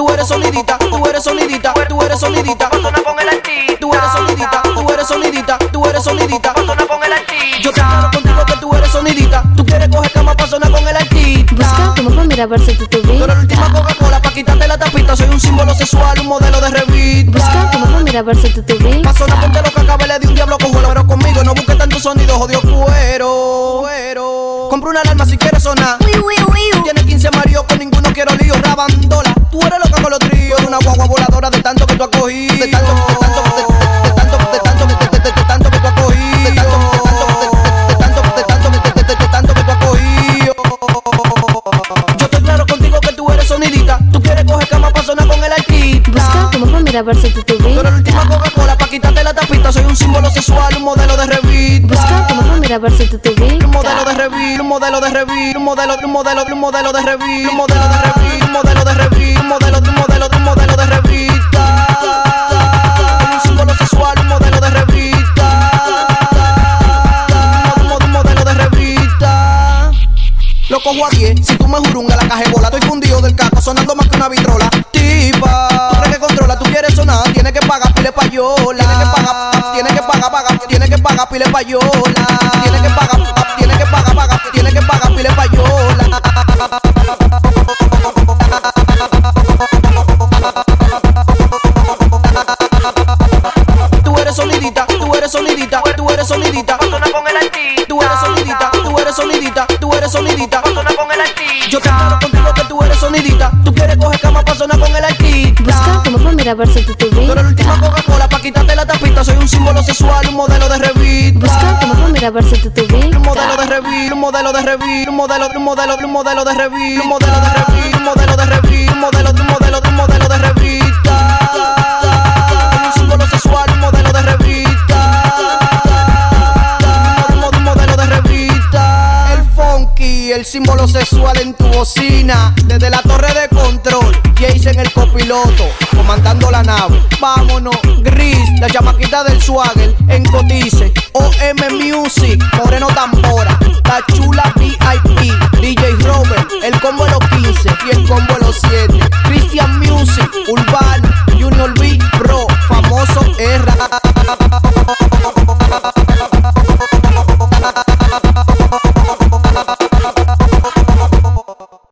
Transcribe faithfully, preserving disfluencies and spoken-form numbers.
Tú eres sonidita, tú eres sonidita, tú eres sonidita. Cuando no con el artista. Tú eres sonidita, tú eres sonidita, tú eres sonidita. Cuando no con el artista. Yo te claro contigo que tú eres sonidita. Tú quieres coger cama pa' sonar con el artista. Busca tu mapa, mira a ver si tú te Tú eres la última Coca-Cola pa' quitarte la tapita. Soy un símbolo sexual, un modelo de revista. Busca tu mapa, mira a ver si tú te Pa' sonar ponte los cacabeles de un diablo cojuelo. Pero conmigo no busques tanto sonido, jodido cuero, cuero. Compra una alarma si quieres sonar. Tienes quince maridos, con ninguno quiero lío. Rabandola, tú eres loca con los tríos. Una guagua voladora de tanto que tú has cogido. De tanto, de tanto, de, de tanto, de tanto, de, de, de, de tanto que tú has cogido. De tanto, de tanto, de, de tanto, de tanto, de, de, de, de tanto que tú has cogido. Yo estoy claro contigo que tú eres sonidita. Tú quieres coger cama pa' sonar con el artista. Busca tu mapa, mira a ver si tú te Tú eres la última Coca-Cola pa' quitarte la tapita. Soy un símbolo sexual, un modelo de revista. Busca tu mapa, mira a ver si tú te Un modelo de revista, un modelo de revista, un modelo, un modelo, un modelo de revista, un modelo de revista, un modelo de revista, un modelo, un modelo, un modelo de revista. Un símbolo sexual, un modelo de revista. Un mod- un modelo de revista. Lo cojo a diez, si tú me jurungas la caja de bola. Estoy fundido del caco, sonando más que una vitrola. Tipa, tú crees que controla, tú quieres sonar, tienes que pagar pile payola. Tienes que pagar, tienes que pagar, pagar, tienes que pagar pile payola. Tienes que pagar, tienes que pagar, pagar, tienes que pagar pile payola. Tú eres sonidita, tú eres sonidita, tú eres sonidita. Cuando no con el artista. Tú eres sonidita, tú eres sonidita, tú eres sonidita. Cuando no con el artista. Yo te claro contigo que tú eres sonidita. Tú quieres coger cama pa' sonar con el artista. Busca tu mapa, mira a ver si tú te Tú eres la última Coca-Cola pa' quitarte la tapita. Soy un símbolo sexual, un modelo de revista. Busca tu mapa, mira a ver si tú te Un modelo de revista, un modelo de revista, un modelo, un modelo, un modelo de revista, un modelo de revista, un modelo de revista, un modelo, un modelo, un modelo de revista. Un símbolo sexual, un modelo de revista. Un mod- un modelo de revista. El funky, el símbolo sexual en tu bocina. Desde la torre de control, Jason el copiloto, comandando la nave. Vámonos, Gris, la chamaquita del swagger, en Cotice, O M Music, Moreno Tambora, la chula V I P, D J Robert, el combo de los quince y el combo de los siete. Christian Music, Urbano, Junior B Pro, famoso R.